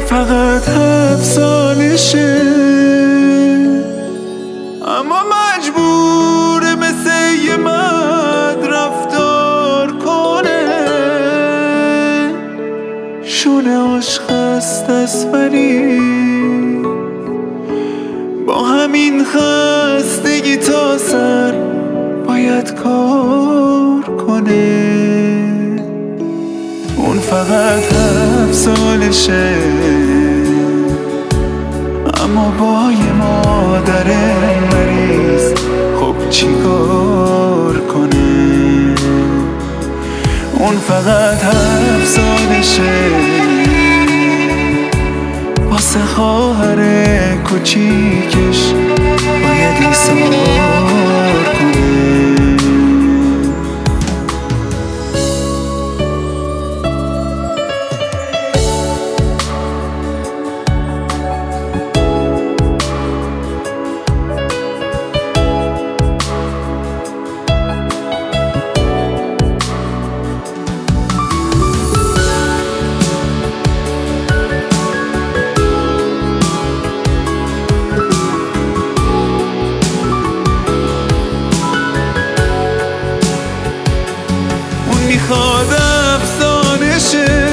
فقط 7 سالشه، اما مجبوره مثل یه مرد رفتار کنه. شونه هاش خسته است ولی با همین خستگی تا سر باید کار کنه. اون فقط 7 سالشه، اما با یه مادر مریض خب چی کار کنه. اون فقط 7 سالشه، واسه خواهر کوچیکش باید ایثار کنه. میخواد افسانشه،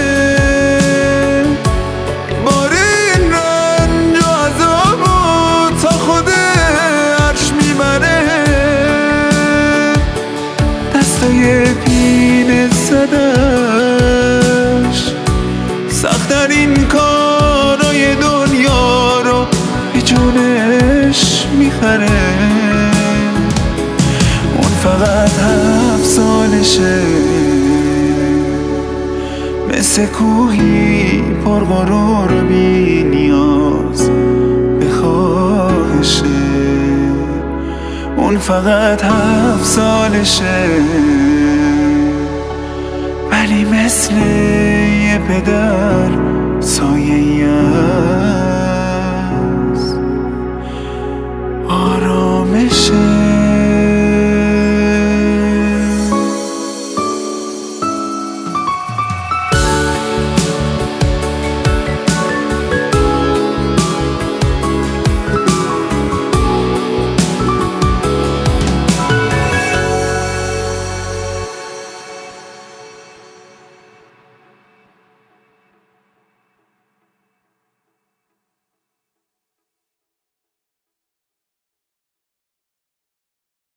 بار این رنج و عذابو تا خود عرش میبره. دستای پینه زدش سخت‌ترین کارای دنیا رو به جونش میخره. اون فقط 7 سالشه، مثل کوهی پر غرور و بی نیاز به خواهشه. اون فقط 7 سالشه، ولی مثل یه پدر سایه